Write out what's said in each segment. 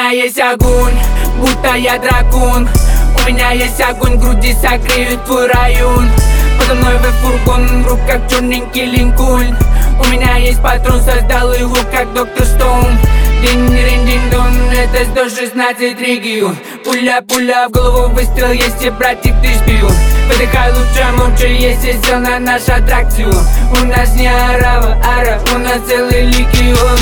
меня есть огонь, будто я дракон. У меня есть огонь, в груди согреют твой район. Подо мной фургон, в руках черненький линкольн. У меня есть патрон, создал его как доктор Стоун. Дин-дин-дин-дон, это 116 регион. Пуля-пуля в голову, выстрел, если братик ты шпион. Выдыхай лучше молча, если сел на наш аттракцион. У нас не арава, у нас целый легион.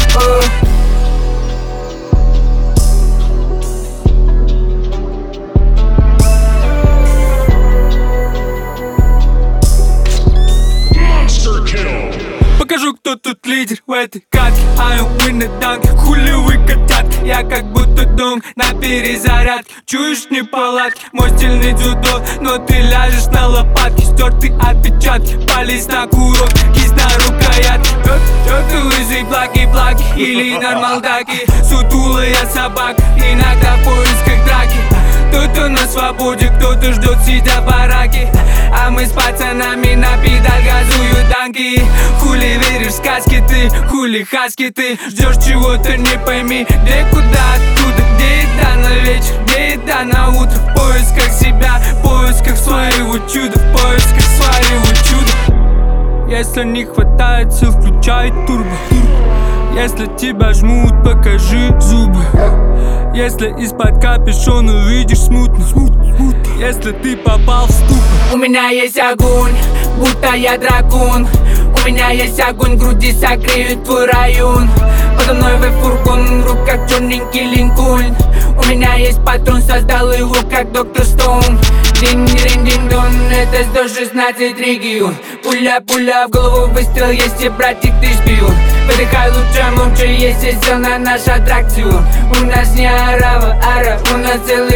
Покажу, кто тут лидер в этой катке. I am in the dunk, хули вы котятки. Я как будто дом на перезарядке. Чуешь неполадки, мой стильный дзюдо, но ты ляжешь на лопатки. Стертый отпечатки, палец на курок, кисть на рукоятке. Тётый лысый, благи-благи или нормалдаки. Сутулая собака, иногда в поисках драки. Кто-то на свободе, кто-то ждет сидя в бараке. А мы с пацанами на педаль газуют танки. Хули веришь в сказки ты, хули хаски ты. Ждешь чего-то, не пойми, где, куда, откуда. Где еда на вечер, где еда на утро. В поисках себя, в поисках своего чуда. В поисках своего чуда. Если не хватает сил, включай турбо. Если тебя жмут, покажи зубы. Если из-под капюшона видишь смутно. Если ты попал в ступор. У меня есть огонь, будто я дракон. У меня есть огонь, в груди согреют твой район. Подо мной фургон, в руках черненький линкольн. У меня есть патрон, создал его как доктор Стоун. Дин-дин-дин-дон, это 116 регион. Пуля-пуля в голову, выстрел, если братик ты шпион. Выдыхай лучше молча, если сел на наш аттракцион. У нас не арава, у нас целый